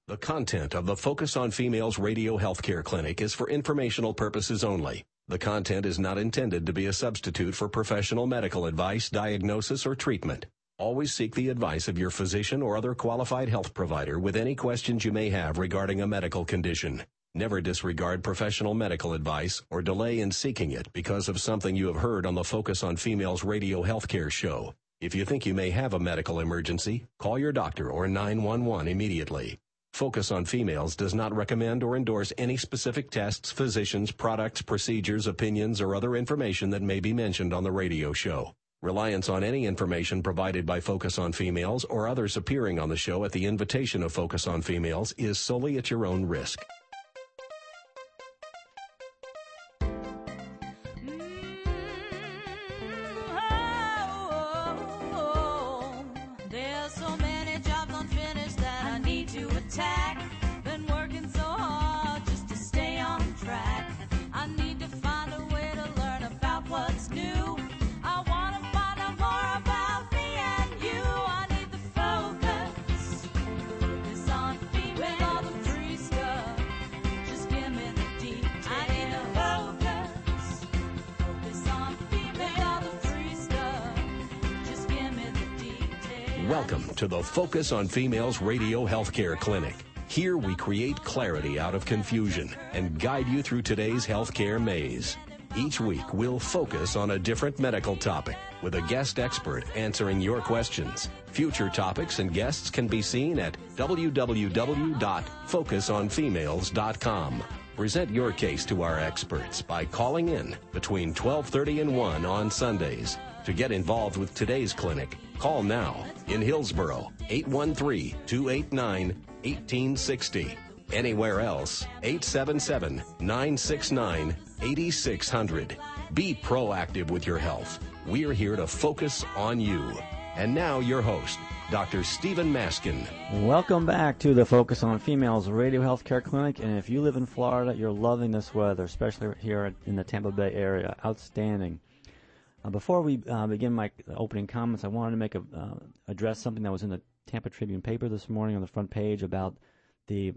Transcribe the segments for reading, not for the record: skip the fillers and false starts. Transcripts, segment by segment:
The content of the Focus on Females Radio Healthcare Clinic is for informational purposes only. The content is not intended to be a substitute for professional medical advice, diagnosis, or treatment. Always seek the advice of your physician or other qualified health provider with any questions you may have regarding a medical condition. Never disregard professional medical advice or delay in seeking it because of something you have heard on the Focus on Females Radio Healthcare show. If you think you may have a medical emergency, call your doctor or 911 immediately. Focus on Females does not recommend or endorse any specific tests, physicians, products, procedures, opinions, or other information that may be mentioned on the radio show. Reliance on any information provided by Focus on Females or others appearing on the show at the invitation of Focus on Females is solely at your own risk. There's so many jobs unfinished that I need to attack. Been working so hard just to stay on track. I need to find a way to learn about what's new. I want to find out more about me and you. I need the focus. It's on female, all the free stuff. Just give me the details. I need the focus. Focus on female, all the free stuff. Just give me the details. Welcome to the Focus on Females Radio Healthcare Clinic. Here we create clarity out of confusion and guide you through today's healthcare maze. Each week we'll focus on a different medical topic with a guest expert answering your questions. Future topics and guests can be seen at www.focusonfemales.com. Present your case to our experts by calling in between 12:30 and 1 on Sundays. To get involved with today's clinic, call now in Hillsborough, 813-289-1860. Anywhere else, 877-969-8600. Be proactive with your health. We're here to focus on you. And now your host, Dr. Stephen Maskin. Welcome back to the Focus on Females Radio Healthcare Clinic. And if you live in Florida, you're loving this weather, especially here in the Tampa Bay area. Outstanding. Before we begin my opening comments, I wanted to address something that was in the Tampa Tribune paper this morning on the front page about the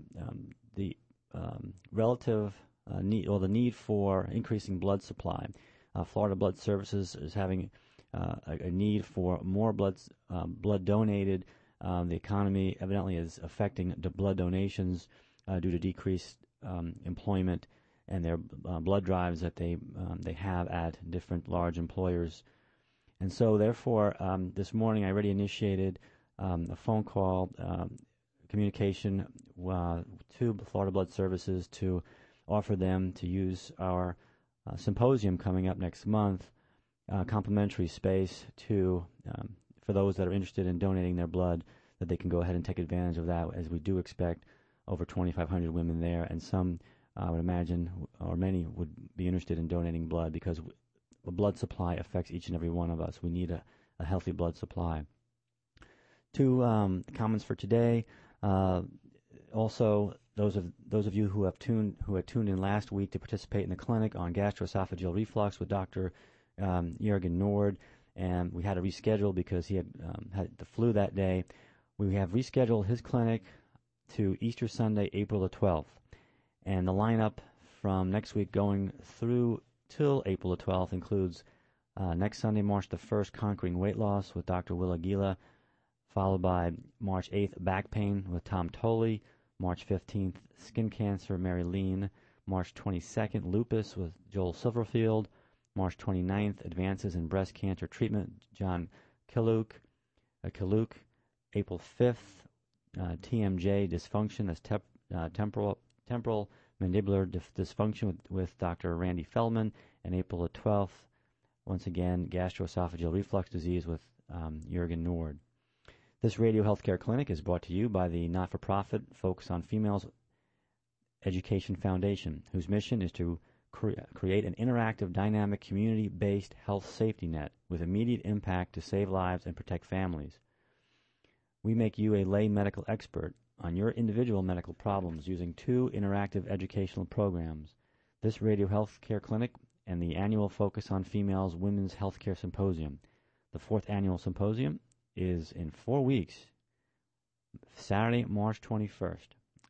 relative need, or the need for increasing blood supply. Florida Blood Services is having a need for more blood donated. The economy evidently is affecting the blood donations due to decreased employment and their blood drives that they have at different large employers. And so, therefore, this morning I already initiated a phone call communication to Florida Blood Services to offer them to use our symposium coming up next month, complimentary space to for those that are interested in donating their blood, that they can go ahead and take advantage of that, as we do expect over 2,500 women there, and some, I would imagine, or many would be interested in donating blood, because the blood supply affects each and every one of us. We need a healthy blood supply. Two comments for today. Also, those of you who had tuned in last week to participate in the clinic on gastroesophageal reflux with Dr. Jürgen Nord, and we had to reschedule because he had the flu that day. We have rescheduled his clinic to Easter Sunday, April the 12th. And the lineup from next week going through till April the 12th includes next Sunday, March the 1st, Conquering Weight Loss with Dr. Will Aguila, followed by March 8th, Back Pain with Tom Tolley, March 15th, Skin Cancer, Mary Lean, March 22nd, Lupus with Joel Silverfield, March 29th, Advances in Breast Cancer Treatment, John Kiluk, April 5th, TMJ Dysfunction, that's temporal mandibular dysfunction with Dr. Randy Feldman, and April the 12th, once again, gastroesophageal reflux disease with Jürgen Nord. This radio healthcare clinic is brought to you by the not-for-profit Focus on Females Education Foundation, whose mission is to create an interactive, dynamic, community-based health safety net with immediate impact to save lives and protect families. We make you a lay medical expert on your individual medical problems using two interactive educational programs, this radio healthcare clinic and the annual Focus on Females Women's Healthcare Symposium. The fourth annual symposium is in 4 weeks, Saturday, March 21st.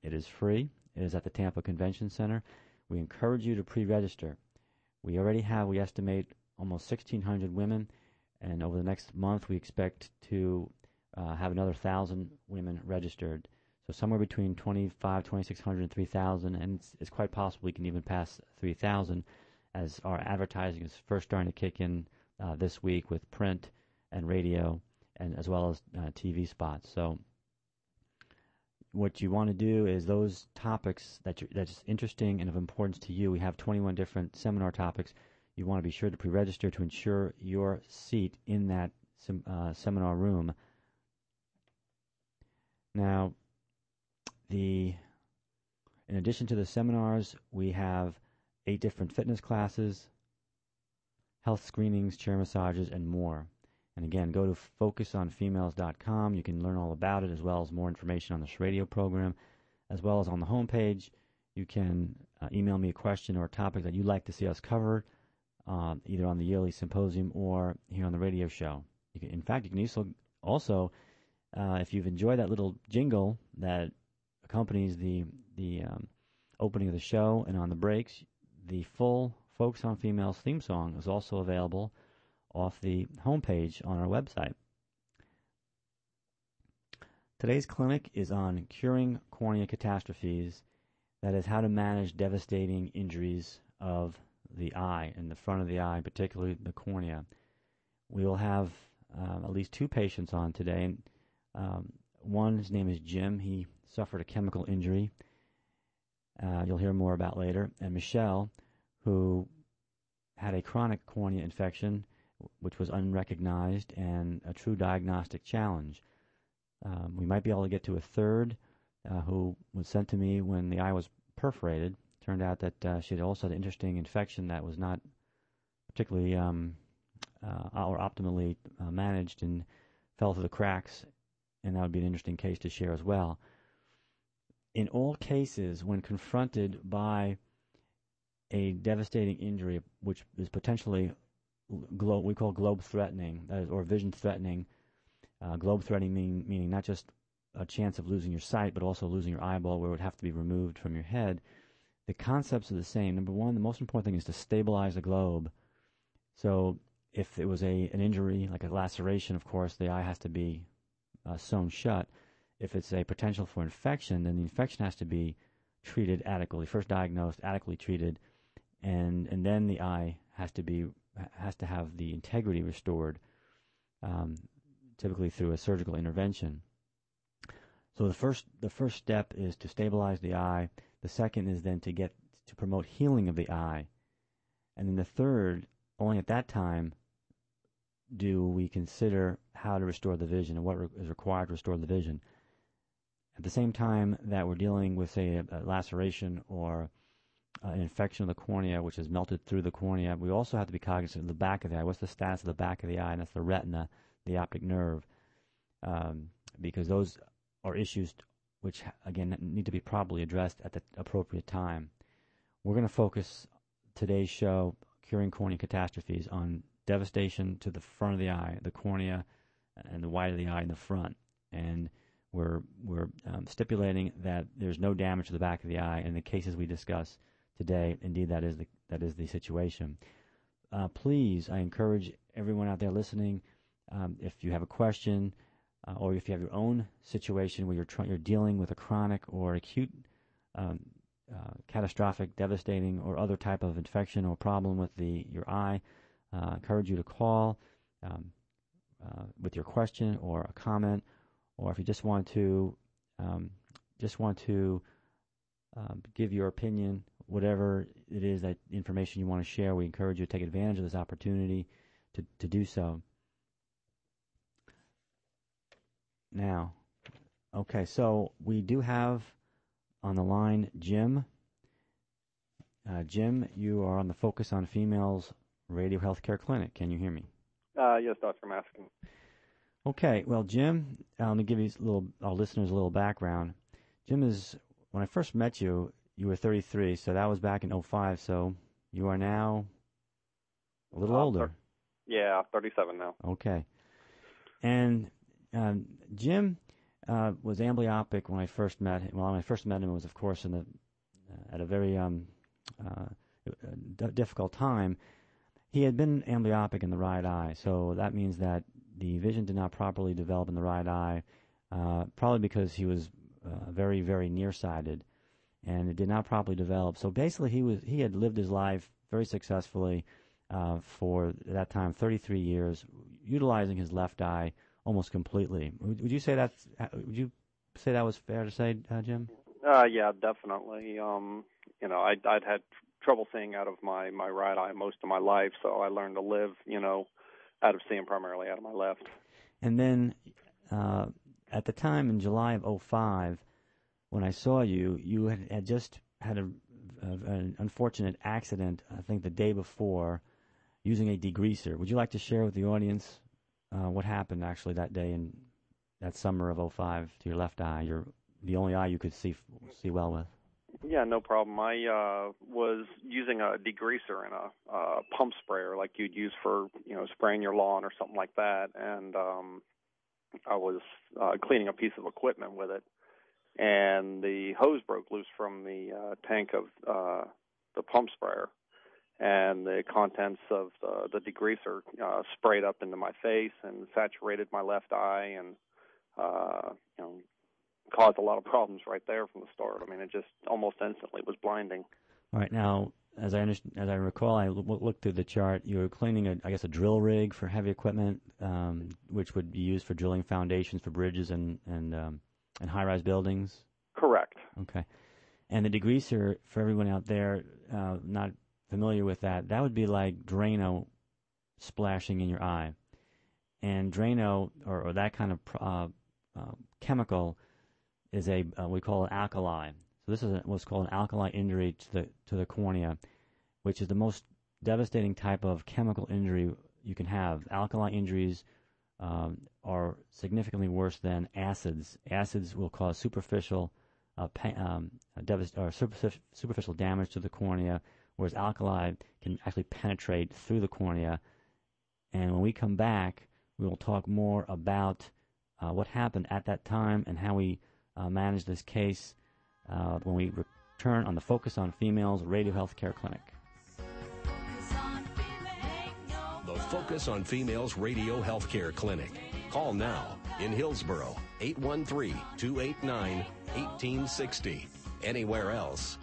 It is free. It is at the Tampa Convention Center. We encourage you to pre-register. We already have, we estimate, almost 1,600 women, and over the next month we expect to have another 1,000 women registered. So somewhere between 2,600 and 3,000, and it's quite possible we can even pass 3,000 as our advertising is first starting to kick in this week with print and radio, and as well as TV spots. So what you want to do is those topics that's interesting and of importance to you. We have 21 different seminar topics. You want to be sure to pre-register to ensure your seat in that seminar room. Now, in addition to the seminars, we have 8 different fitness classes, health screenings, chair massages, and more. And again, go to focusonfemales.com. You can learn all about it, as well as more information on this radio program, as well as on the homepage. You can email me a question or a topic that you'd like to see us cover, either on the yearly symposium or here on the radio show. In fact, you can also, if you've enjoyed that little jingle that accompanies the opening of the show and on the breaks, the full Focus on Females theme song is also available off the homepage on our website. Today's clinic is on curing cornea catastrophes, that is how to manage devastating injuries of the eye, in the front of the eye, particularly the cornea. We will have at least 2 patients on today. One, his name is Jim. He suffered a chemical injury. You'll hear more about later. And Michelle, who had a chronic cornea infection, which was unrecognized and a true diagnostic challenge. We might be able to get to a third who was sent to me when the eye was perforated. Turned out that she had also had an interesting infection that was not particularly or optimally managed and fell through the cracks, and that would be an interesting case to share as well. In all cases, when confronted by a devastating injury, which is potentially we call globe-threatening, or vision-threatening, globe-threatening meaning not just a chance of losing your sight, but also losing your eyeball where it would have to be removed from your head. The concepts are the same. Number one, the most important thing is to stabilize the globe. So if it was an injury, like a laceration, of course, the eye has to be sewn shut. If it's a potential for infection, then the infection has to be treated adequately, first diagnosed, adequately treated, and then the eye has to have the integrity restored, typically through a surgical intervention. So the first step is to stabilize the eye. The second is then to promote healing of the eye. And then the third, only at that time do we consider how to restore the vision and what is required to restore the vision. At the same time that we're dealing with, say, a laceration or an infection of the cornea, which has melted through the cornea, we also have to be cognizant of the back of the eye. What's the status of the back of the eye? And that's the retina, the optic nerve, because those are issues which, again, need to be properly addressed at the appropriate time. We're going to focus today's show, Curing Cornea Catastrophes, on devastation to the front of the eye, the cornea, and the white of the eye in the front. And we're stipulating that there's no damage to the back of the eye. In the cases we discuss today, indeed, that is the situation. Please, I encourage everyone out there listening, if you have a question, or if you have your own situation where you're dealing with a chronic or acute, catastrophic, devastating, or other type of infection or problem with your eye, I encourage you to call with your question or a comment, or if you just want to give your opinion, whatever it is, that information you want to share, we encourage you to take advantage of this opportunity to do so. Now, okay, so we do have on the line Jim. Jim, you are on the Focus on Females Radio Healthcare Clinic. Can you hear me? Yes, Dr. Maskin. Okay, well, Jim, let me give our listeners a little background. Jim when I first met you, you were 33, so that was back in 2005, so you are now a little older. Yeah, 37 now. Okay. And Jim, was amblyopic when I first met him. Well, when I first met him, it was, of course, at a very difficult time. He had been amblyopic in the right eye, so that means that the vision did not properly develop in the right eye, probably because he was very, very nearsighted, and it did not properly develop. So basically, he had lived his life very successfully for that time, 33 years, utilizing his left eye almost completely. Would you say that was fair to say, Jim? Yeah, definitely. I'd had trouble seeing out of my right eye most of my life, so I learned to live, out of seeing primarily out of my left. And then at the time in July of 2005, when I saw you, you had just had an unfortunate accident, I think the day before, using a degreaser. Would you like to share with the audience what happened actually that day in that summer of 2005 to your left eye, the only eye you could see well with? Yeah, no problem. I was using a degreaser and a pump sprayer like you'd use for, spraying your lawn or something like that, and I was cleaning a piece of equipment with it, and the hose broke loose from the tank of the pump sprayer, and the contents of the degreaser sprayed up into my face and saturated my left eye, and caused a lot of problems right there from the start. I mean, it just almost instantly was blinding. All right, now, as I recall, I looked through the chart. You were cleaning a drill rig for heavy equipment, which would be used for drilling foundations for bridges and high-rise buildings. Correct. Okay, and the degreaser, for everyone out there not familiar with that would be like Drano splashing in your eye, and Drano or that kind of chemical is we call it alkali. So this is what's called an alkali injury to the cornea, which is the most devastating type of chemical injury you can have. Alkali injuries are significantly worse than acids. Acids will cause superficial superficial damage to the cornea, whereas alkali can actually penetrate through the cornea. And when we come back, we will talk more about what happened at that time and how we manage this case when we return on the Focus on Females Radio Healthcare Clinic. The Focus on Females Radio Healthcare Clinic. Call now in Hillsborough, 813-289-1860. Anywhere else,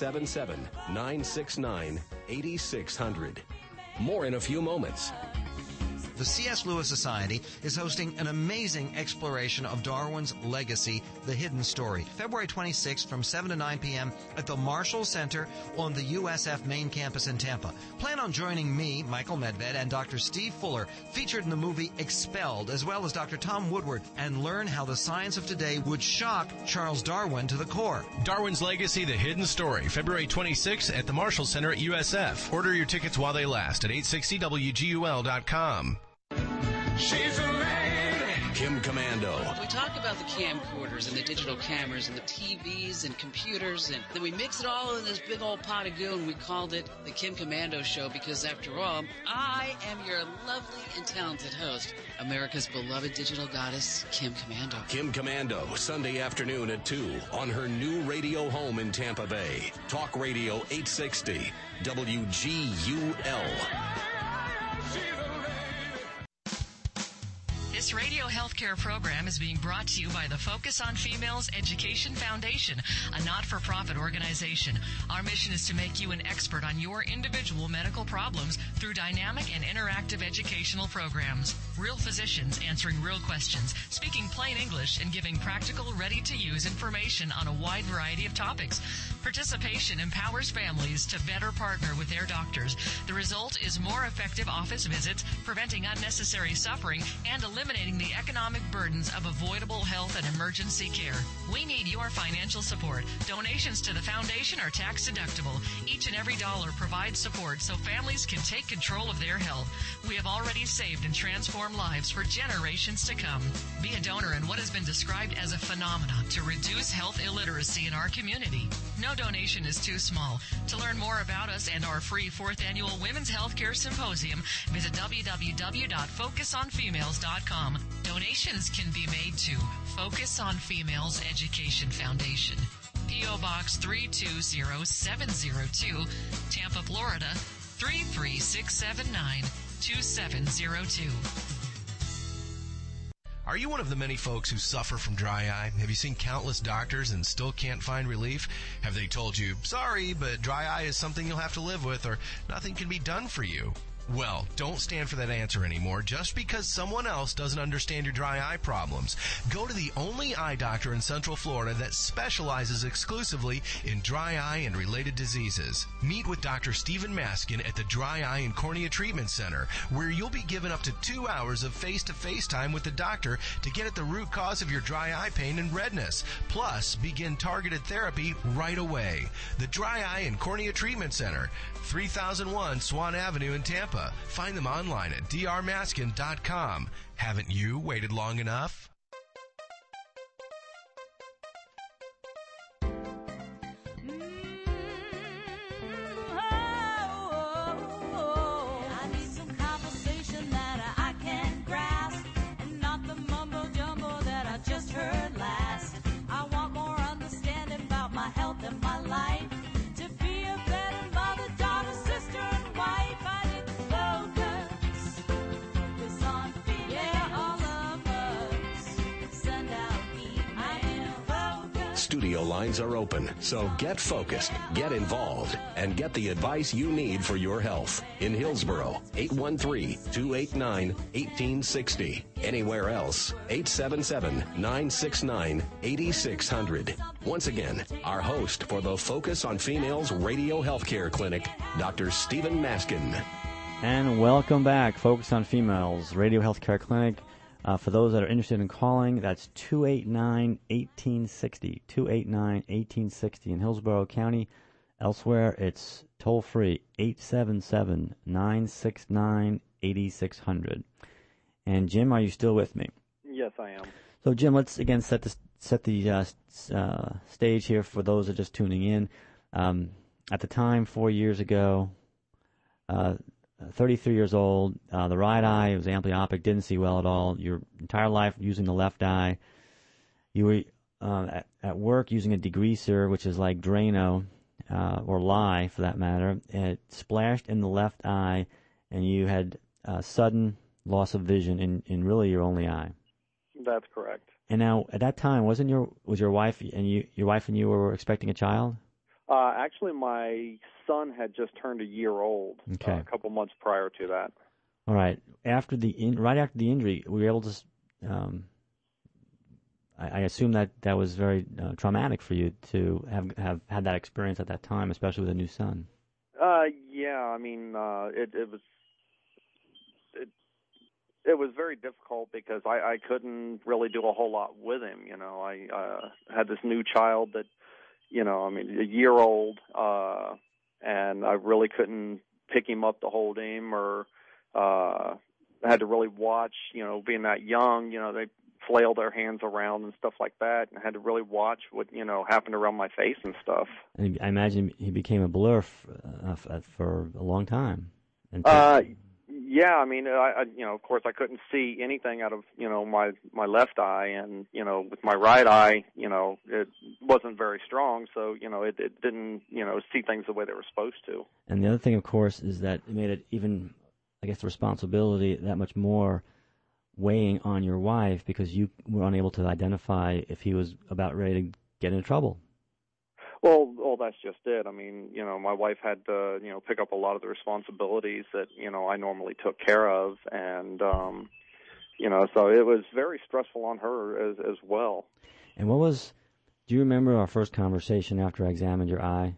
877-969-8600. More in a few moments. The C.S. Lewis Society is hosting an amazing exploration of Darwin's legacy, The Hidden Story, February 26th from 7 to 9 p.m. at the Marshall Center on the USF main campus in Tampa. Plan on joining me, Michael Medved, and Dr. Steve Fuller, featured in the movie Expelled, as well as Dr. Tom Woodward, and learn how the science of today would shock Charles Darwin to the core. Darwin's Legacy, The Hidden Story, February 26th at the Marshall Center at USF. Order your tickets while they last at 860wgul.com. She's a lady. Kim Commando. We talk about the camcorders and the digital cameras and the TVs and computers, and then we mix it all in this big old pot of goo, and we called it the Kim Commando Show because, after all, I am your lovely and talented host, America's beloved digital goddess, Kim Commando. Kim Commando, Sunday afternoon at 2 on her new radio home in Tampa Bay. Talk Radio 860 WGUL. This radio healthcare program is being brought to you by the Focus on Females Education Foundation, a not-for-profit organization. Our mission is to make you an expert on your individual medical problems through dynamic and interactive educational programs. Real physicians answering real questions, speaking plain English, and giving practical, ready-to-use information on a wide variety of topics. Participation empowers families to better partner with their doctors. The result is more effective office visits, preventing unnecessary suffering, and eliminating the economic burdens of avoidable health and emergency care. We need your financial support. Donations to the foundation are tax deductible. Each and every dollar provides support so families can take control of their health. We have already saved and transformed lives for generations to come. Be a donor in what has been described as a phenomenon to reduce health illiteracy in our community. No donation is too small. To learn more about us and our free 4th Annual Women's Healthcare Symposium, visit www.focusonfemales.com. Donations can be made to Focus on Females Education Foundation, P.O. Box 320702, Tampa, Florida 33679 2702. Are you one of the many folks who suffer from dry eye? Have you seen countless doctors and still can't find relief? Have they told you, sorry, but dry eye is something you'll have to live with, or nothing can be done for you? Well, don't stand for that answer anymore just because someone else doesn't understand your dry eye problems. Go to the only eye doctor in Central Florida that specializes exclusively in dry eye and related diseases. Meet with Dr. Stephen Maskin at the Dry Eye and Cornea Treatment Center, where you'll be given up to 2 hours of face-to-face time with the doctor to get at the root cause of your dry eye pain and redness. Plus, begin targeted therapy right away. The Dry Eye and Cornea Treatment Center, 3001 Swan Avenue in Tampa. Find them online at drmaskin.com. Haven't you waited long enough? I need some conversation that I can grasp, and not the mumbo jumbo that I just heard last. I want more understanding about my health and my life, to be a better mother, daughter, sister, and wife. I need to focus on females. Yeah, all of us send out email. Focus. Studio lines are open, so get focused, get involved, and get the advice you need for your health. In Hillsborough, 813-289-1860. Anywhere else, 877-969-8600. Once again, our host for the Focus on Females Radio Healthcare Clinic, Dr. Stephen Maskin. And welcome back, Focus on Females Radio Healthcare Clinic. For those that are interested in calling, that's 289-1860, 289-1860 in Hillsborough County. Elsewhere, it's toll-free, 877-969-8600. And Jim, are you still with me? Yes, I am. So, Jim, let's again set the stage here for those that are just tuning in. At the time, 4 years ago, 33 years old, the right eye was amblyopic, didn't see well at all. Your entire life using the left eye. You were at work using a degreaser, which is like Drano, or lye for that matter, and it splashed in the left eye, and you had sudden loss of vision in really your only eye. That's correct. And now, at that time, was your wife and you were expecting a child? Actually, my son had just turned a year old. Okay. A couple months prior to that. All right. Right after the injury, we were able to. I assume that was very traumatic for you to have had that experience at that time, especially with a new son. Yeah. I mean, it was very difficult because I couldn't really do a whole lot with him. You know, I had this new child that, you know, I mean, a year old, and I really couldn't pick him up to hold him, or I had to really watch, you know, being that young, you know, they flail their hands around and stuff like that, and I had to really watch what, you know, happened around my face and stuff. And I imagine he became a blur for a long time. Yeah, I mean, I you know, of course, I couldn't see anything out of, you know, my left eye, and, you know, with my right eye, you know, it wasn't very strong, so, you know, it didn't, you know, see things the way they were supposed to. And the other thing, of course, is that it made it even, I guess, the responsibility that much more weighing on your wife, because you were unable to identify if he was about ready to get into trouble. Well, that's just it. I mean, you know, my wife had to, you know, pick up a lot of the responsibilities that, you know, I normally took care of, and, you know, so it was very stressful on her as well. And do you remember our first conversation after I examined your eye?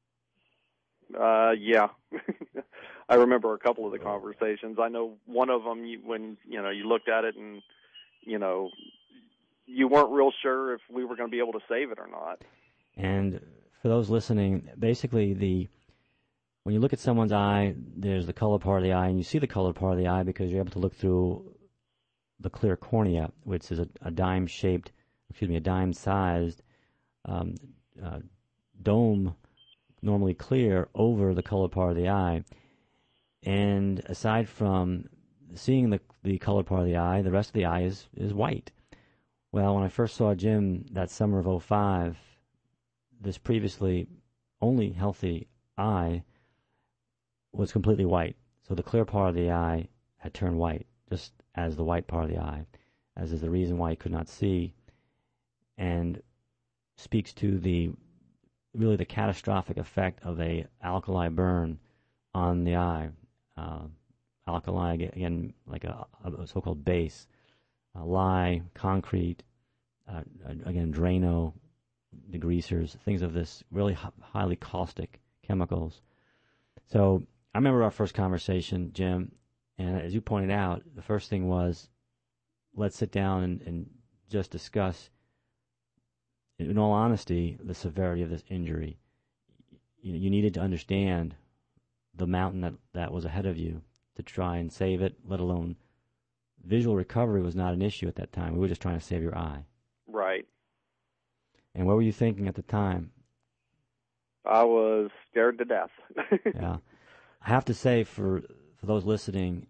Yeah. I remember a couple of the conversations. I know one of them, when, you know, you looked at it and, you know, you weren't real sure if we were going to be able to save it or not. And for those listening, basically when you look at someone's eye, there's the colored part of the eye, and you see the colored part of the eye because you're able to look through the clear cornea, which is a dime-sized dome, normally clear, over the colored part of the eye. And aside from seeing the colored part of the eye, the rest of the eye is white. Well, when I first saw Jim that summer of '05, this previously only healthy eye was completely white. So the clear part of the eye had turned white, just as the white part of the eye, as is the reason why he could not see, and speaks to the catastrophic effect of a alkali burn on the eye. Alkali, again, like a so-called base, lye, concrete, again, Drano, degreasers, things of this really highly caustic chemicals. So I remember our first conversation, Jim, and as you pointed out, the first thing was, let's sit down and just discuss, in all honesty, the severity of this injury. You needed to understand the mountain that was ahead of you to try and save it, let alone visual recovery was not an issue at that time. We were just trying to save your eye. Right. And what were you thinking at the time? I was scared to death. Yeah. I have to say, for those listening,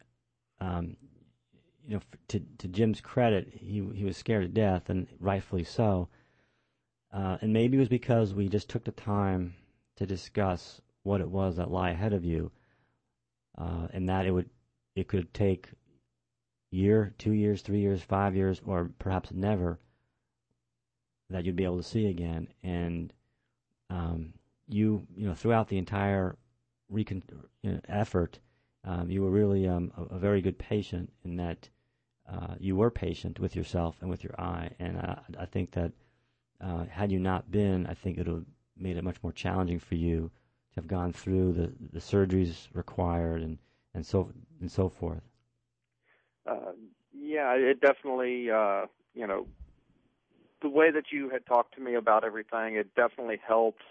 to Jim's credit, he was scared to death, and rightfully so. And maybe it was because we just took the time to discuss what it was that lay ahead of you, and that it could take a year, 2 years, 3 years, 5 years, or perhaps never, that you'd be able to see again. And throughout the entire effort, you were really a very good patient in that you were patient with yourself and with your eye. And I think that had you not been, I think it would have made it much more challenging for you to have gone through the surgeries required and so forth. Yeah, it definitely, the way that you had talked to me about everything, it definitely helped.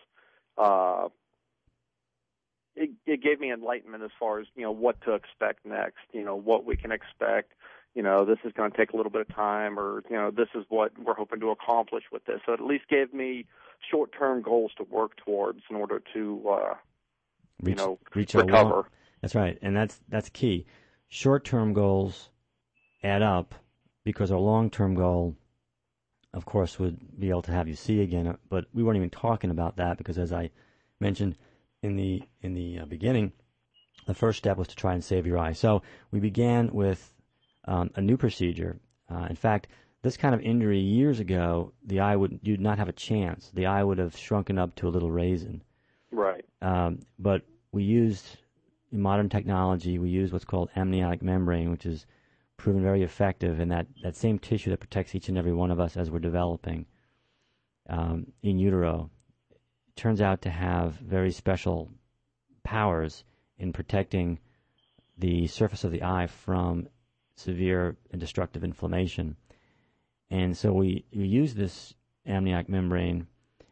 It gave me enlightenment as far as, what to expect next, what we can expect. This is going to take a little bit of time, or, this is what we're hoping to accomplish with this. So it at least gave me short-term goals to work towards in order to, reach recover. That's right, and that's key. Short-term goals add up, because our long-term goal, of course, would be able to have you see again. But we weren't even talking about that, because as I mentioned in the beginning, the first step was to try and save your eye. So we began with a new procedure. In fact, this kind of injury years ago, you'd not have a chance. The eye would have shrunken up to a little raisin. Right. But we used, in modern technology, we used what's called amniotic membrane, which is proven very effective in that same tissue that protects each and every one of us as we're developing in utero. It turns out to have very special powers in protecting the surface of the eye from severe and destructive inflammation. And so we use this amniotic membrane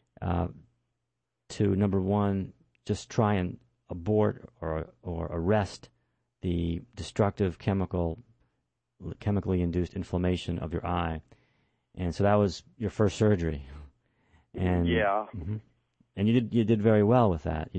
to, number one, just try and abort or arrest the destructive chemically induced inflammation of your eye. And so that was your first surgery. And yeah. Mm-hmm. And you did very well with that.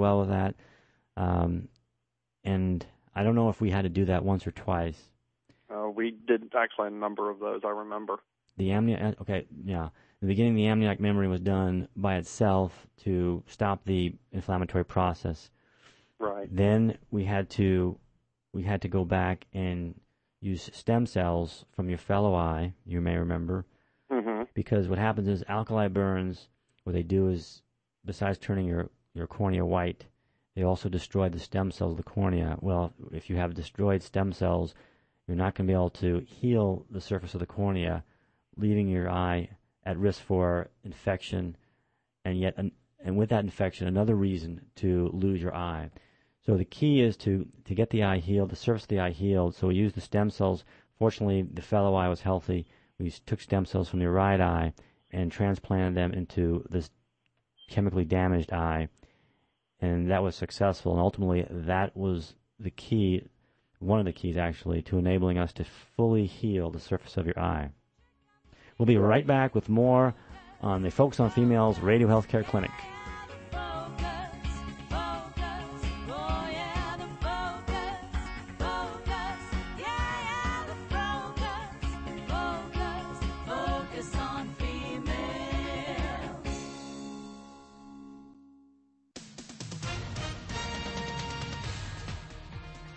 And I don't know if we had to do that once or twice. We did actually a number of those, I remember. The amniotic, okay, yeah. In the beginning, the amniotic membrane was done by itself to stop the inflammatory process. Right. Then we had to go back and use stem cells from your fellow eye, you may remember, mm-hmm. because what happens is alkali burns, what they do is, besides turning your cornea white, they also destroy the stem cells of the cornea. Well, if you have destroyed stem cells, you're not going to be able to heal the surface of the cornea, leaving your eye at risk for infection, and with that infection, another reason to lose your eye. So the key is to get the eye healed, the surface of the eye healed. So we used the stem cells. Fortunately, the fellow eye was healthy. We took stem cells from your right eye and transplanted them into this chemically damaged eye, and that was successful. And ultimately, that was the key, one of the keys actually, to enabling us to fully heal the surface of your eye. We'll be right back with more on the Focus on Females Radio Healthcare Clinic.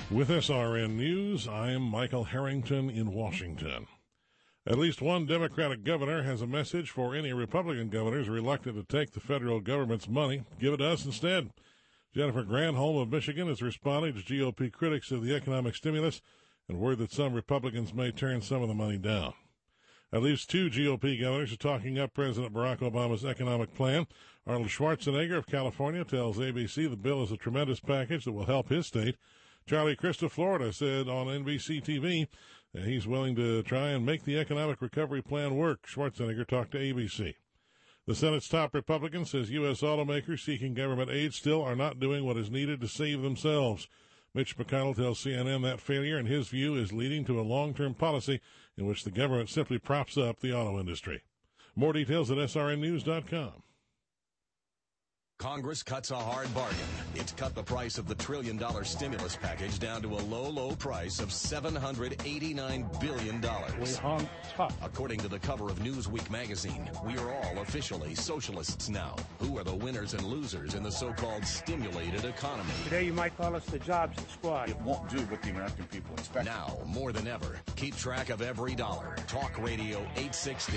With SRN News, I'm Michael Harrington in Washington. At least one Democratic governor has a message for any Republican governors reluctant to take the federal government's money. Give it to us instead. Jennifer Granholm of Michigan is responding to GOP critics of the economic stimulus and word that some Republicans may turn some of the money down. At least two GOP governors are talking up President Barack Obama's economic plan. Arnold Schwarzenegger of California tells ABC the bill is a tremendous package that will help his state. Charlie Crist of Florida said on NBC TV that he's willing to try and make the economic recovery plan work. Schwarzenegger talked to ABC. The Senate's top Republican says U.S. automakers seeking government aid still are not doing what is needed to save themselves. Mitch McConnell tells CNN that failure, in his view, is leading to a long-term policy in which the government simply props up the auto industry. More details at srnnews.com. Congress cuts a hard bargain. It's cut the price of the $1 trillion stimulus package down to a low price of $789 billion. We hung tough. According to the cover of Newsweek magazine, we are all officially socialists now. Who are the winners and losers in the so-called stimulated economy? Today you might call us the Jobs Squad. It won't do what the American people expect. Now, more than ever, keep track of every dollar. Talk Radio 860,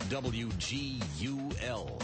WGUL.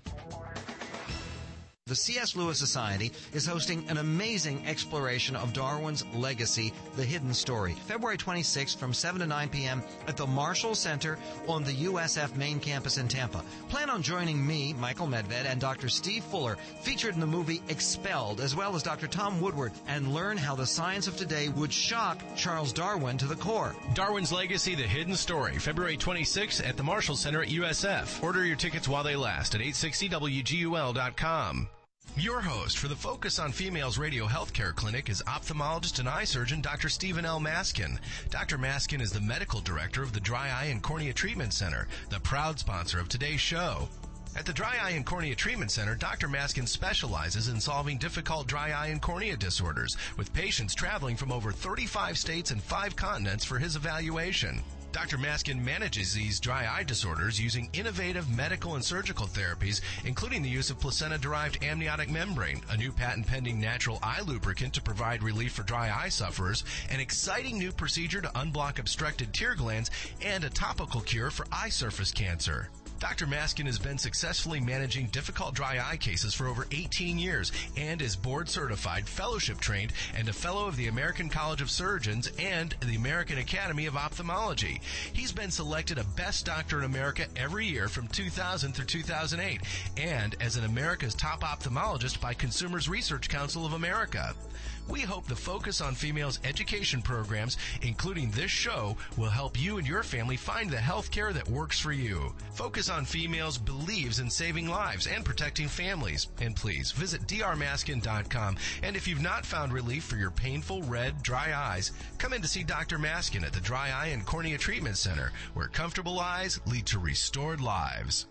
The C.S. Lewis Society is hosting an amazing exploration of Darwin's legacy, The Hidden Story, February 26th from 7 to 9 p.m. at the Marshall Center on the USF main campus in Tampa. Plan on joining me, Michael Medved, and Dr. Steve Fuller, featured in the movie Expelled, as well as Dr. Tom Woodward, and learn how the science of today would shock Charles Darwin to the core. Darwin's Legacy, The Hidden Story, February 26th at the Marshall Center at USF. Order your tickets while they last at 860wgul.com. Your host for the Focus on Females Radio Healthcare Clinic is ophthalmologist and eye surgeon Dr. Stephen L. Maskin. Dr. Maskin is the medical director of the Dry Eye and Cornea Treatment Center, the proud sponsor of today's show. At the Dry Eye and Cornea Treatment Center, Dr. Maskin specializes in solving difficult dry eye and cornea disorders, with patients traveling from over 35 states and 5 continents for his evaluation. Dr. Maskin manages these dry eye disorders using innovative medical and surgical therapies, including the use of placenta-derived amniotic membrane, a new patent-pending natural eye lubricant to provide relief for dry eye sufferers, an exciting new procedure to unblock obstructed tear glands, and a topical cure for eye surface cancer. Dr. Maskin has been successfully managing difficult dry eye cases for over 18 years and is board-certified, fellowship-trained, and a fellow of the American College of Surgeons and the American Academy of Ophthalmology. He's been selected a Best Doctor in America every year from 2000 through 2008 and as an America's Top Ophthalmologist by Consumers Research Council of America. We hope the Focus on Females education programs, including this show, will help you and your family find the health care that works for you. Focus on Females believes in saving lives and protecting families. And please visit drmaskin.com. And if you've not found relief for your painful red, dry eyes, come in to see Dr. Maskin at the Dry Eye and Cornea Treatment Center, where comfortable eyes lead to restored lives.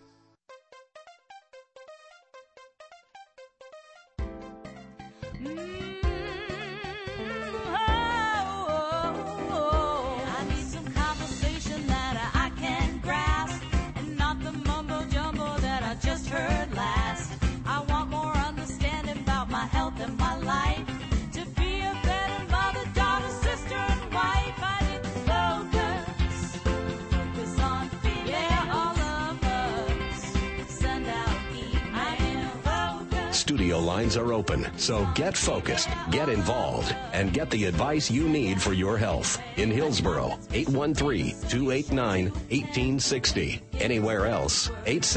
Studio lines are open, so get focused, get involved, and get the advice you need for your health. In Hillsborough, 813-289-1860. Anywhere else,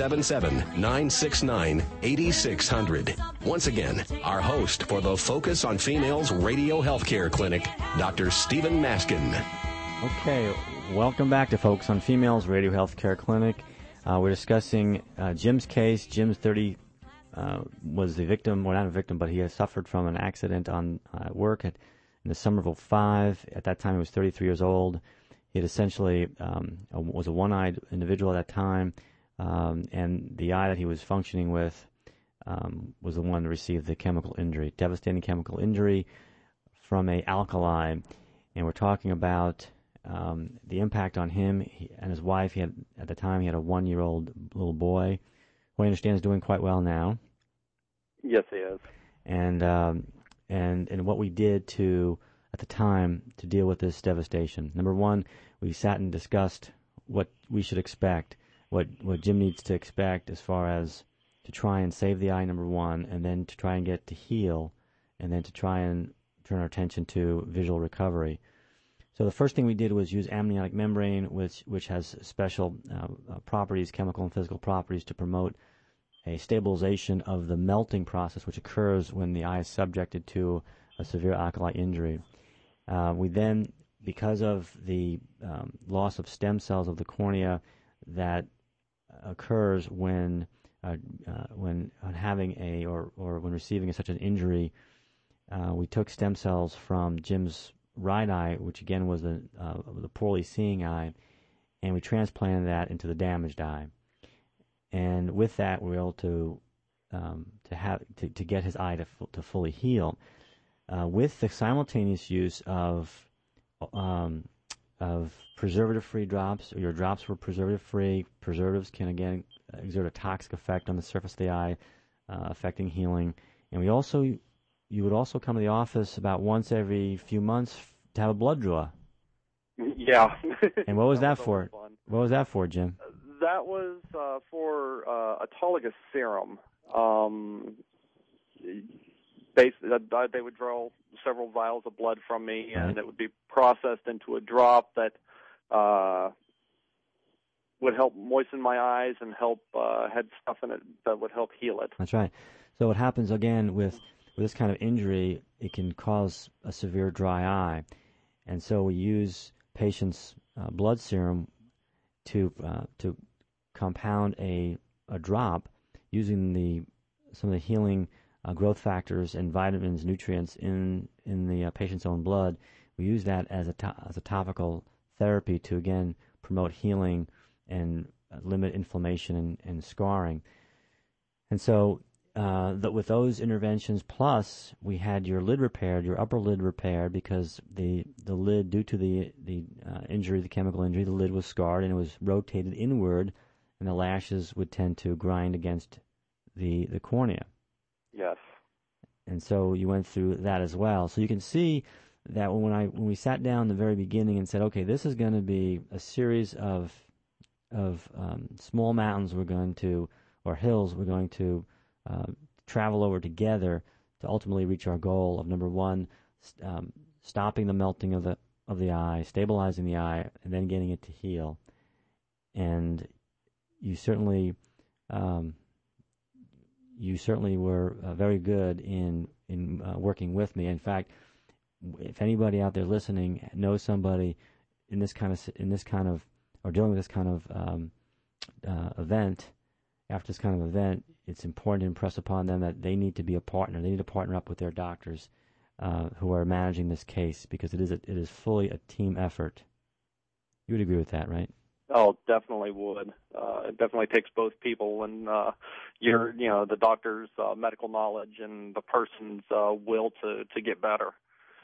877-969-8600. Once again, our host for the Focus on Females Radio Healthcare Clinic, Dr. Stephen Maskin. Okay, welcome back to Focus on Females Radio Healthcare Clinic. We're discussing Jim's case. Jim's was the victim, well, not a victim, but he had suffered from an accident on work in the summer of 2005. At that time, he was 33 years old. He had essentially was a one-eyed individual at that time, and the eye that he was functioning with was the one that received the chemical injury, devastating chemical injury from a alkali. And we're talking about the impact on him and his wife. At the time, he had a 1-year-old little boy, who I understand is doing quite well now. Yes, he is. And what we did to at the time to deal with this devastation. Number one, we sat and discussed what we should expect, what Jim needs to expect as far as to try and save the eye, number one, and then to try and get to heal, and then to try and turn our attention to visual recovery. So the first thing we did was use amniotic membrane, which has special properties, chemical and physical properties, to promote a stabilization of the melting process which occurs when the eye is subjected to a severe alkali injury. We then, because of the loss of stem cells of the cornea that occurs when having or when receiving such an injury, we took stem cells from Jim's right eye, which again was the poorly seeing eye, and we transplanted that into the damaged eye. And with that, we were able to get his eye to fully heal. With the simultaneous use of preservative-free drops, your drops were preservative-free. Preservatives can again exert a toxic effect on the surface of the eye, affecting healing. And you would also come to the office about once every few months to have a blood draw. Yeah. And what was that for? What was that for, Jim? That was for autologous serum. They would draw several vials of blood from me, and it would be processed into a drop that would help moisten my eyes and had stuff in it that would help heal it. That's right. So what happens again with this kind of injury, it can cause a severe dry eye, and so we use patients' blood serum to compound a drop using some of the healing growth factors and vitamins, nutrients in the patient's own blood. We use that as a topical therapy to again promote healing and limit inflammation and scarring. And so with those interventions, plus we had your lid repaired, your upper lid repaired, because the lid, due to the injury, the chemical injury, the lid was scarred and it was rotated inward, and the lashes would tend to grind against the cornea. Yes. And so you went through that as well. So you can see that when we sat down in the very beginning and said, okay, this is going to be a series of small mountains or hills we're going to travel over together to ultimately reach our goal of, number one, stopping the melting of the eye, stabilizing the eye, and then getting it to heal. And you certainly were very good in working with me. In fact, if anybody out there listening knows somebody in this kind of or dealing with this kind of event, after this kind of event, it's important to impress upon them that they need to be a partner. They need to partner up with their doctors who are managing this case, because it is fully a team effort. You would agree with that, right? Oh, definitely would. It definitely takes both people, and the doctor's medical knowledge and the person's will to get better.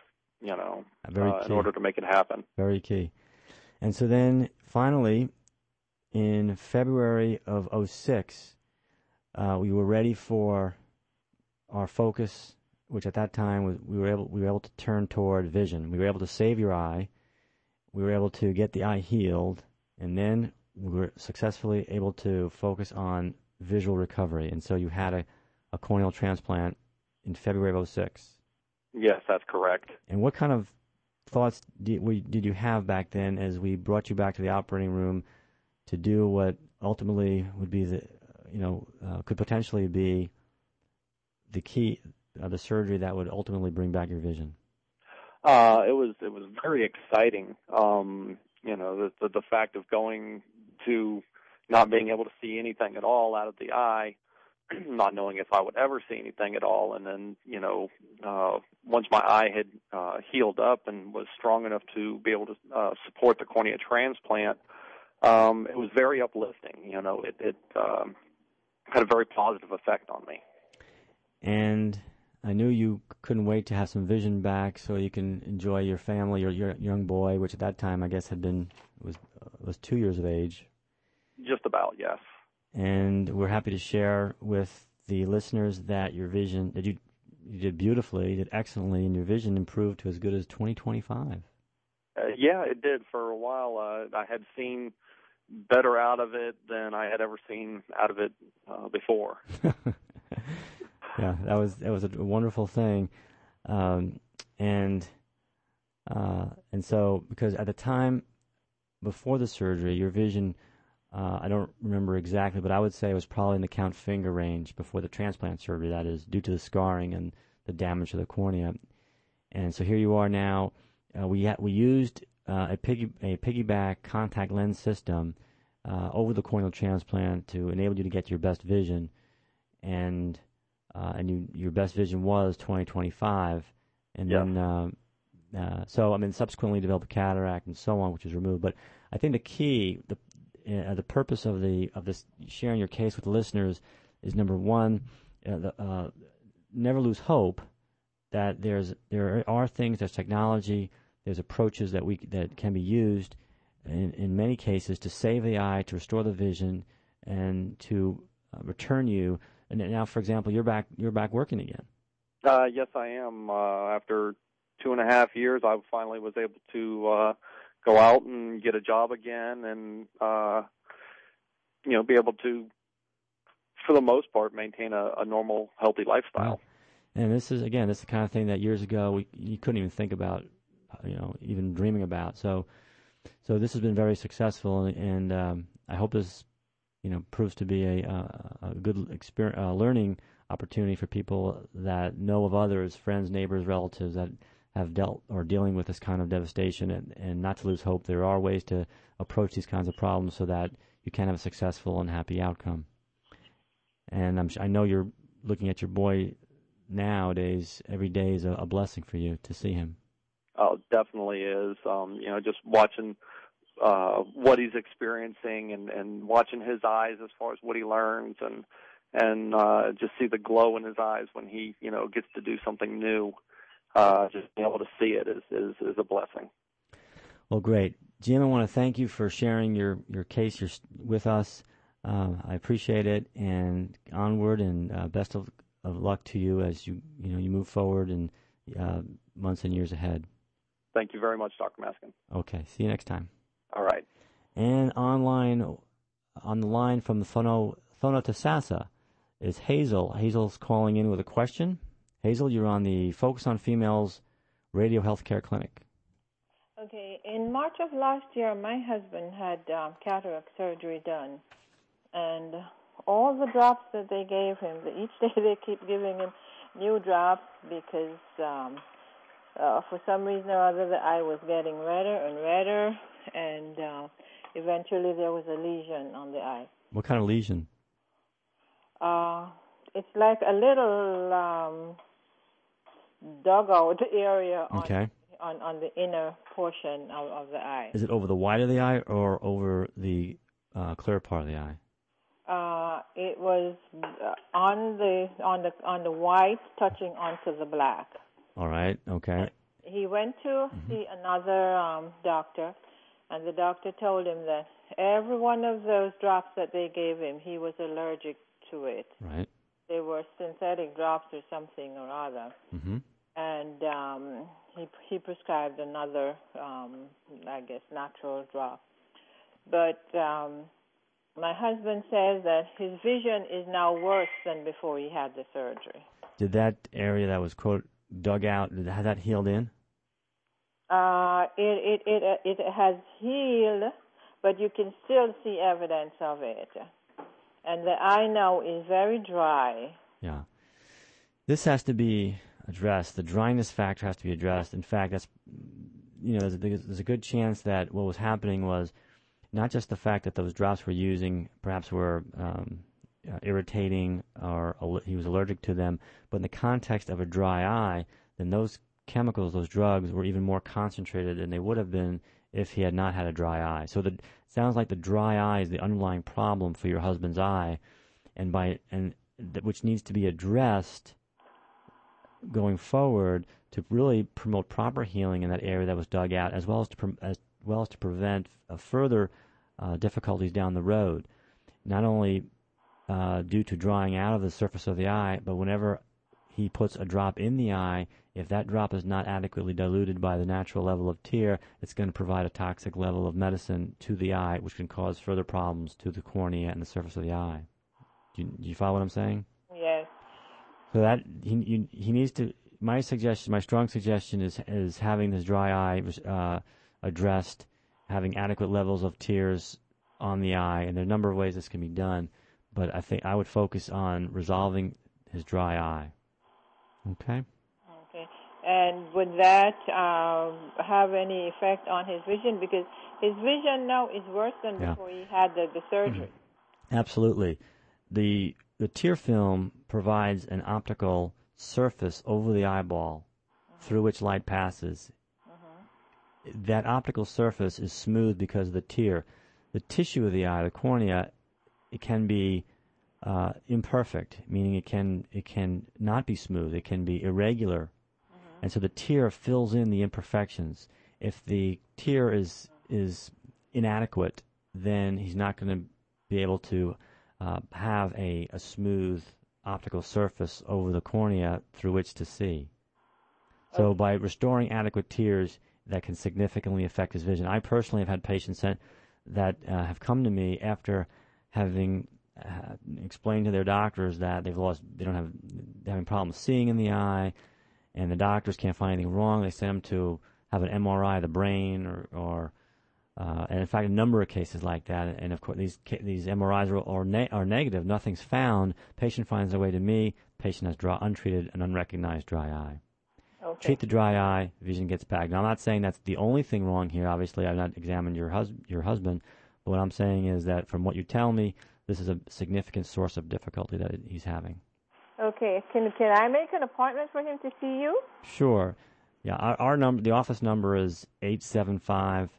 In order to make it happen. Very key. And so then, finally, in February of 2006, we were ready for our focus, which at that time was we were able to turn toward vision. We were able to save your eye. We were able to get the eye healed. And then we were successfully able to focus on visual recovery. And so you had a corneal transplant in February of 2006. Yes, that's correct. And what kind of thoughts did you have back then as we brought you back to the operating room to do what ultimately would be could potentially be the key, the surgery that would ultimately bring back your vision? It was very exciting. The fact of going to not being able to see anything at all out of the eye, not knowing if I would ever see anything at all, and then once my eye had healed up and was strong enough to be able to support the cornea transplant, it was very uplifting. It had a very positive effect on me. And I knew you couldn't wait to have some vision back so you can enjoy your family, your young boy, which at that time I guess was 2 years of age. Just about, yes. And we're happy to share with the listeners that your vision, that you did beautifully, you did excellently, and your vision improved to as good as 20/25. Yeah, it did for a while. I had seen better out of it than I had ever seen out of it before. Yeah, that was a wonderful thing, and so because at the time before the surgery, your vision, I don't remember exactly, but I would say it was probably in the count finger range before the transplant surgery. That is due to the scarring and the damage to the cornea, and so here you are now. We used a piggyback contact lens system over the corneal transplant to enable you to get your best vision, and your best vision was 20/25, and then subsequently developed a cataract and so on, which was removed. But I think the key, the purpose of this sharing your case with the listeners is, number one, never lose hope that there are things, there's technology, there's approaches that can be used in many cases to save the eye, to restore the vision, and to return you. And now, for example, you're back working again. Yes, I am. After 2.5 years, I finally was able to go out and get a job again, and be able to, for the most part, maintain a normal, healthy lifestyle. And this is the kind of thing that years ago you couldn't even think about, even dreaming about. So this has been very successful, and I hope this proves to be a good experience, learning opportunity for people that know of others, friends, neighbors, relatives that have dealt or dealing with this kind of devastation, and not to lose hope. There are ways to approach these kinds of problems so that you can have a successful and happy outcome. And I know you're looking at your boy nowadays. Every day is a blessing for you to see him. Oh, it definitely is. Just watching what he's experiencing and watching his eyes as far as what he learns, and just see the glow in his eyes when he gets to do something new. Just being able to see it is a blessing. Well, great. Jim, I want to thank you for sharing your case with us. I appreciate it, and onward, and best of luck to you as you move forward in months and years ahead. Thank you very much, Dr. Maskin. Okay, see you next time. All right. And on the line from Thonotasassa is Hazel. Hazel's calling in with a question. Hazel, you're on the Focus on Females Radio Healthcare Clinic. Okay, in March of last year, my husband had cataract surgery done, and all the drops that they gave him, each day they keep giving him new drops because for some reason or other the eye was getting redder and redder, and eventually there was a lesion on the eye. What kind of lesion? It's like a little dugout area on the inner portion of the eye. Is it over the white of the eye or over the clear part of the eye? It was on the white, touching onto the black. All right. Okay. He went to see another doctor, and the doctor told him that every one of those drops that they gave him, he was allergic to it. Right. They were synthetic drops or something or other. Mm-hmm. And he prescribed another, natural drop. But my husband says that his vision is now worse than before he had the surgery. Did that area that was, quote, dug out, had that healed in? It has healed, but you can still see evidence of it. And the eye now is very dry. Yeah. This has to be addressed. The dryness factor has to be addressed. In fact, that's, there's a good chance that what was happening was not just the fact that those drops we're using perhaps were irritating or he was allergic to them, but in the context of a dry eye, then those chemicals, those drugs, were even more concentrated than they would have been if he had not had a dry eye. So it sounds like the dry eye is the underlying problem for your husband's eye, which needs to be addressed going forward to really promote proper healing in that area that was dug out, as well as to prevent further difficulties down the road, not only due to drying out of the surface of the eye, but whenever he puts a drop in the eye. If that drop is not adequately diluted by the natural level of tear, it's going to provide a toxic level of medicine to the eye, which can cause further problems to the cornea and the surface of the eye. Do you follow what I'm saying? Yes. So that he needs to. My strong suggestion is having this dry eye addressed, having adequate levels of tears on the eye, and there are a number of ways this can be done. But I think I would focus on resolving his dry eye. Okay. Okay. And would that have any effect on his vision? Because his vision now is worse than before he had the surgery. Absolutely. The tear film provides an optical surface over the eyeball through which light passes. That optical surface is smooth because of the tear. The tissue of the eye, the cornea, it can be imperfect, meaning it can not be smooth. It can be irregular, and so the tear fills in the imperfections. If the tear is inadequate, then he's not going to be able to have a smooth optical surface over the cornea through which to see. So by restoring adequate tears, that can significantly affect his vision. I personally have had patients that have come to me after having explained to their doctors that they're having problems seeing in the eye, and the doctors can't find anything wrong. They send them to have an MRI of the brain, and in fact, a number of cases like that. And of course, these MRIs are negative. Nothing's found. Patient finds their way to me. Patient has untreated and unrecognized dry eye. Okay. Treat the dry eye, vision gets back. Now, I'm not saying that's the only thing wrong here. Obviously, I've not examined your husband, but what I'm saying is that from what you tell me, this is a significant source of difficulty that he's having. Okay. Can I make an appointment for him to see you? Sure. Yeah, our number, the office number is 875-0000.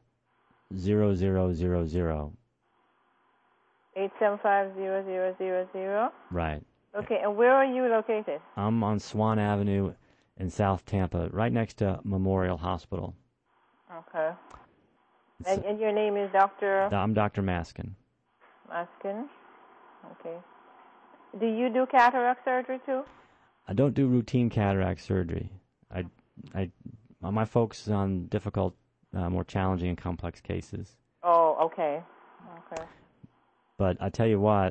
875-0000. Right. Okay, and where are you located? I'm on Swan Avenue in South Tampa, right next to Memorial Hospital. Okay. And your name is Dr.? I'm Dr. Maskin. Maskin. Okay. Do you do cataract surgery too? I don't do routine cataract surgery. My focus is on difficult, more challenging and complex cases. Oh, okay. Okay. But I tell you what,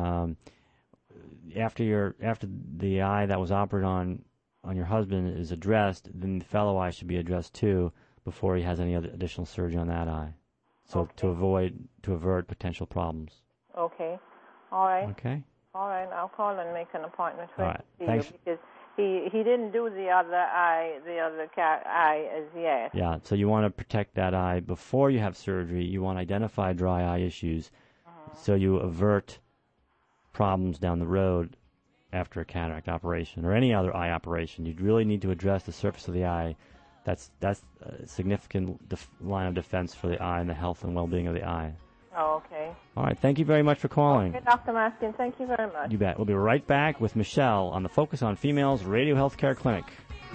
after the eye that was operated on your husband is addressed, then the fellow eye should be addressed too before he has any other additional surgery on that eye. So okay. to avert potential problems. Okay. All right. Okay. All right. I'll call and make an appointment for All him right. to see Thanks. you because he didn't do the other eye as yet. Yeah. So you want to protect that eye before you have surgery. You want to identify dry eye issues, so you avert problems down the road after a cataract operation or any other eye operation. You really need to address the surface of the eye. That's a significant line of defense for the eye and the health and well-being of the eye. Oh, okay. All right. Thank you very much for calling. Okay, Dr. Maskin, thank you very much. You bet. We'll be right back with Michelle on the Focus on Females Radio Healthcare Clinic.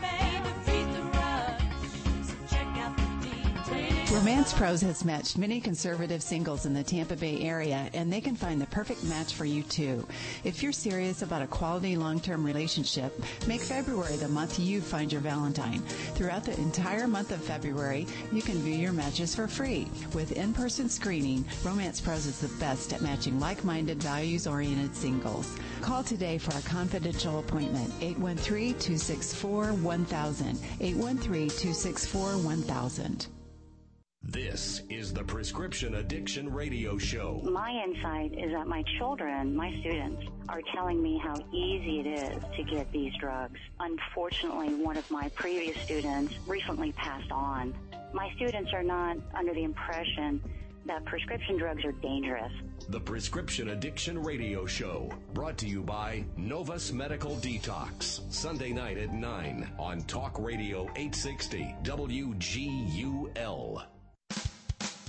Romance Pros has matched many conservative singles in the Tampa Bay area, and they can find the perfect match for you, too. If you're serious about a quality long-term relationship, make February the month you find your Valentine. Throughout the entire month of February, you can view your matches for free. With in-person screening, Romance Pros is the best at matching like-minded, values-oriented singles. Call today for a confidential appointment, 813-264-1000, 813-264-1000. This is the Prescription Addiction Radio Show. My insight is that my children, my students, are telling me how easy it is to get these drugs. Unfortunately, one of my previous students recently passed on. My students are not under the impression that prescription drugs are dangerous. The Prescription Addiction Radio Show, brought to you by Novus Medical Detox, Sunday night at 9 on Talk Radio 860 WGUL.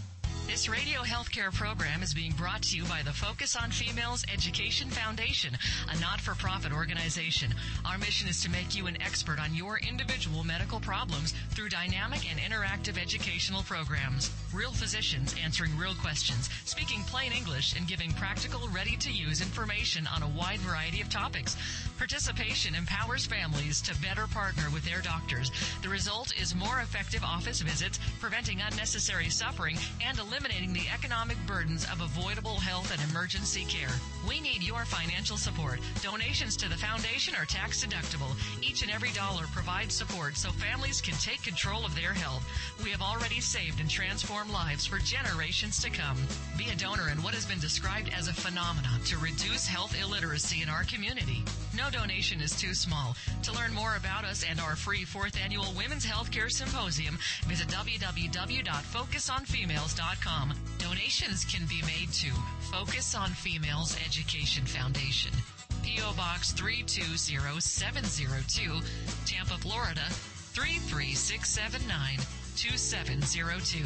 This radio healthcare program is being brought to you by the Focus on Females Education Foundation, a not-for-profit organization. Our mission is to make you an expert on your individual medical problems through dynamic and interactive educational programs. Real physicians answering real questions, speaking plain English, and giving practical, ready-to-use information on a wide variety of topics. Participation empowers families to better partner with their doctors. The result is more effective office visits, preventing unnecessary suffering, and eliminating the economic burdens of avoidable health and emergency care. We need your financial support. Donations to the foundation are tax deductible. Each and every dollar provides support so families can take control of their health. We have already saved and transformed lives for generations to come. Be a donor in what has been described as a phenomenon to reduce health illiteracy in our community. No donation is too small. To learn more about us and our free 4th Annual Women's Healthcare Symposium, visit www.focusonfemales.com. Donations can be made to Focus on Females Education Foundation, P.O. Box 320702, Tampa, Florida 33679, 2702.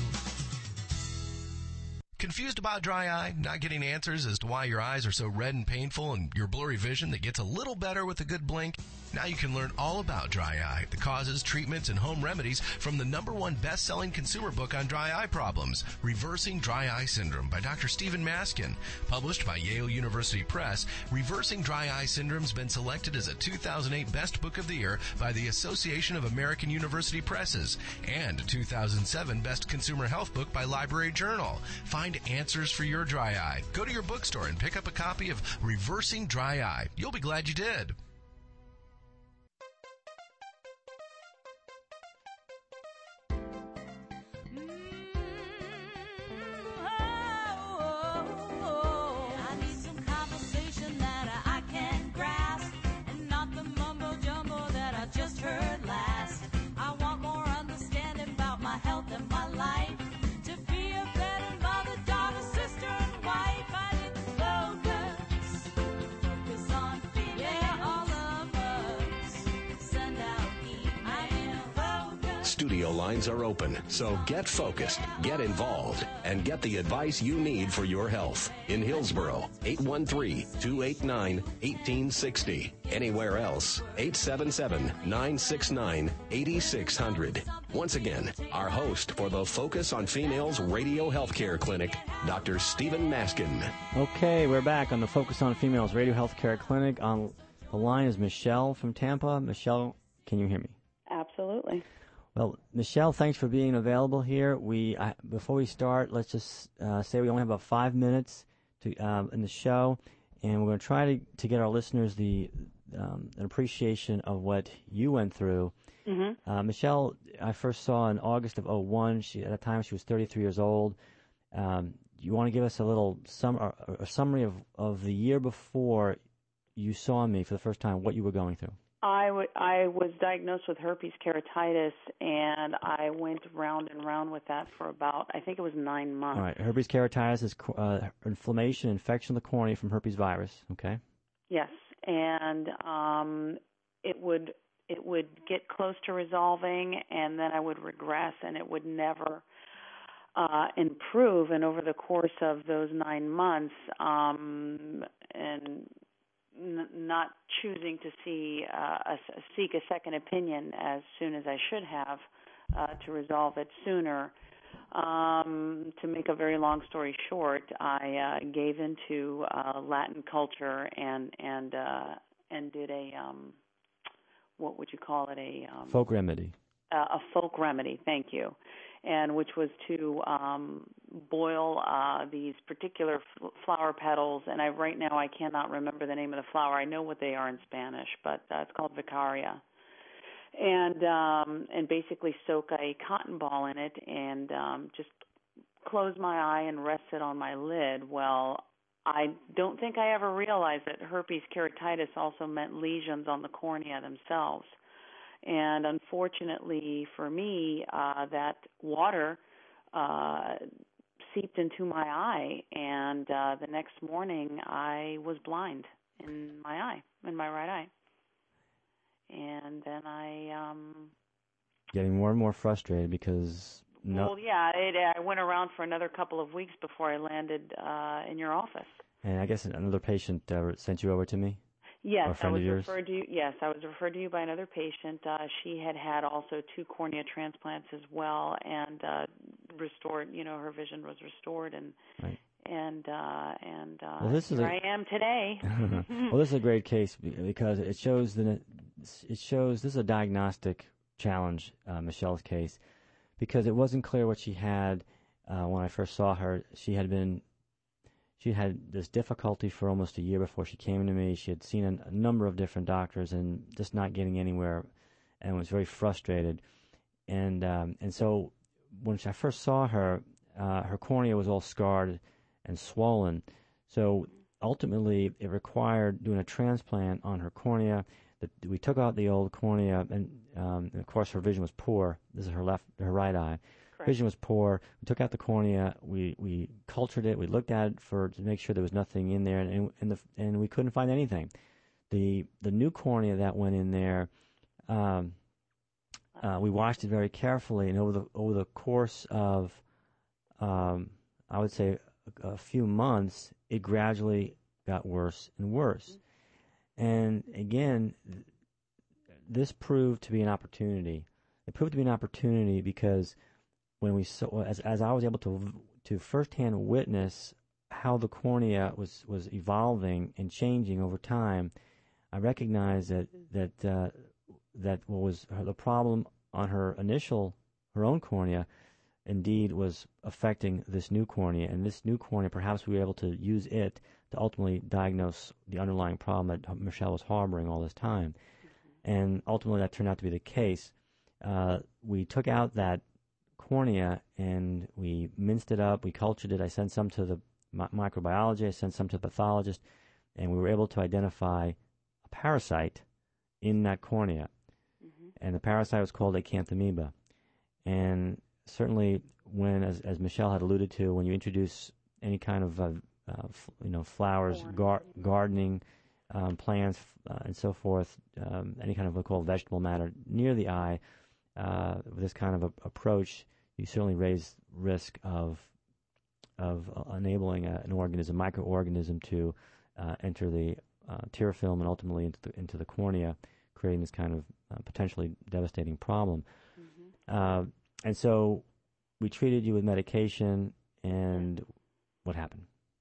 Confused about dry eye? Not getting answers as to why your eyes are so red and painful and your blurry vision that gets a little better with a good blink? Now you can learn all about dry eye, the causes, treatments, and home remedies from the #1 best-selling consumer book on dry eye problems, Reversing Dry Eye Syndrome by Dr. Stephen Maskin. Published by Yale University Press, Reversing Dry Eye Syndrome has been selected as a 2008 Best Book of the Year by the Association of American University Presses and a 2007 Best Consumer Health Book by Library Journal. Find answers for your dry eye. Go to your bookstore and pick up a copy of Reversing Dry Eye. You'll be glad you did. Studio lines are open, so get focused, get involved, and get the advice you need for your health. In Hillsborough, 813-289-1860. Anywhere else, 877-969-8600. Once again, our host for the Focus on Females Radio Healthcare Clinic, Dr. Stephen Maskin. Okay, we're back on the Focus on Females Radio Healthcare Clinic. On the line is Michelle from Tampa. Michelle, can you hear me? Absolutely. Well, Michelle, thanks for being available here. Before we start, let's just say we only have about 5 minutes in the show, and we're going to try to get our listeners an appreciation of what you went through. Mm-hmm. Michelle, I first saw in August of 2001. At the time, she was 33 years old. You want to give us a little summary of the year before you saw me for the first time, what you were going through? I was diagnosed with herpes keratitis, and I went round and round with that for about, I think it was 9 months. All right. Herpes keratitis is inflammation, infection of the cornea from herpes virus. Okay. Yes, and it would get close to resolving, and then I would regress, and it would never improve. And over the course of those 9 months, and not choosing to seek a second opinion as soon as I should have to resolve it sooner. To make a very long story short, I gave into Latin culture and did a what would you call it, a folk remedy. A folk remedy, thank you, and which was to boil these particular flower petals, and right now I cannot remember the name of the flower. I know what they are in Spanish, but it's called Vicaria, and basically soak a cotton ball in it and just close my eye and rest it on my lid. Well, I don't think I ever realized that herpes keratitis also meant lesions on the cornea themselves. And unfortunately for me, that water seeped into my eye, and the next morning I was blind in my eye, in my right eye. And then I... Getting more and more frustrated because No. Well, yeah, I went around for another couple of weeks before I landed in your office. And I guess another patient sent you over to me? Yes, Or a friend of yours? referred to you. Yes, I was referred to you by another patient. She had also 2 cornea transplants as well, and restored. Her vision was restored, and right. Well, this is here I am today. Well, this is a great case because it shows this is a diagnostic challenge, Michelle's case, because it wasn't clear what she had when I first saw her. She had this difficulty for almost a year before she came to me. She had seen a number of different doctors and just not getting anywhere, and was very frustrated. And so when I first saw her, her cornea was all scarred and swollen. So ultimately, it required doing a transplant on her cornea. We took out the old cornea, and of course her vision was poor. This is her right eye. Correct. Vision was poor. We took out the cornea. We cultured it. We looked at it to make sure there was nothing in there, and we couldn't find anything. The new cornea that went in there, we watched it very carefully, and over the course of I would say a few months, it gradually got worse and worse. And again, this proved to be an opportunity. It proved to be an opportunity because when we saw, as I was able to firsthand witness how the cornea was evolving and changing over time, I recognized that what was the problem on her own cornea indeed was affecting this new cornea, and this new cornea, perhaps we were able to use it to ultimately diagnose the underlying problem that Michelle was harboring all this time. Mm-hmm. And ultimately that turned out to be the case. We took out that cornea and we minced it up, we cultured it. I sent some to the microbiology, I sent some to the pathologist, and we were able to identify a parasite in that cornea. Mm-hmm. And the parasite was called acanthamoeba. And certainly when, as Michelle had alluded to, when you introduce any kind of flowers, gardening, plants, and so forth, any kind of what we call vegetable matter near the eye, with this kind of approach, you certainly raise risk of enabling an organism, microorganism, to enter the tear film and ultimately into the cornea, creating this kind of potentially devastating problem. Mm-hmm. And so we treated you with medication, and what happened?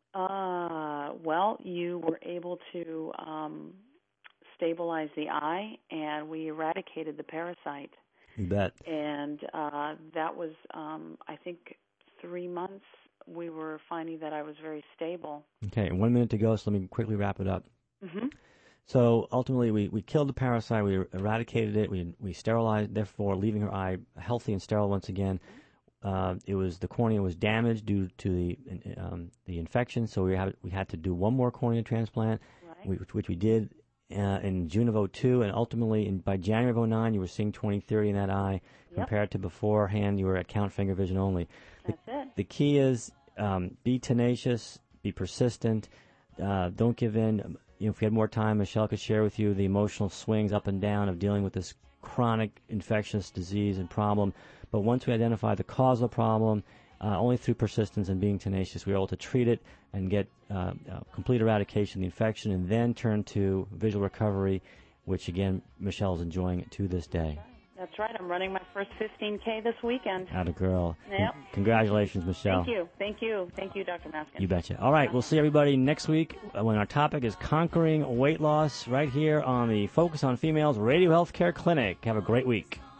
Well, you were able to stabilize the eye, and we eradicated the parasite. You bet. And that was, I think, 3 months. We were finding that I was very stable. Okay, 1 minute to go, so let me quickly wrap it up. Mm-hmm. So ultimately, we killed the parasite, we eradicated it, we sterilized, therefore leaving her eye healthy and sterile once again. The cornea was damaged due to the infection, so we had to do one more cornea transplant, right, which we did in June of 2002, and ultimately by January of 2009, you were seeing 20/30 in that eye. Yep. Compared to beforehand, you were at count finger vision only. That's it. The key is be tenacious, be persistent, don't give in. If we had more time, Michelle could share with you the emotional swings up and down of dealing with this chronic infectious disease and problem. But once we identified the cause of the problem, only through persistence and being tenacious, we were able to treat it and get complete eradication of the infection, and then turn to visual recovery, which, again, Michelle is enjoying to this day. That's right. I'm running my first 15K this weekend. Atta girl. Yep. Congratulations, Michelle. Thank you, Dr. Maskin. You betcha. All right, we'll see everybody next week when our topic is conquering weight loss right here on the Focus on Females Radio Healthcare Clinic. Have a great week.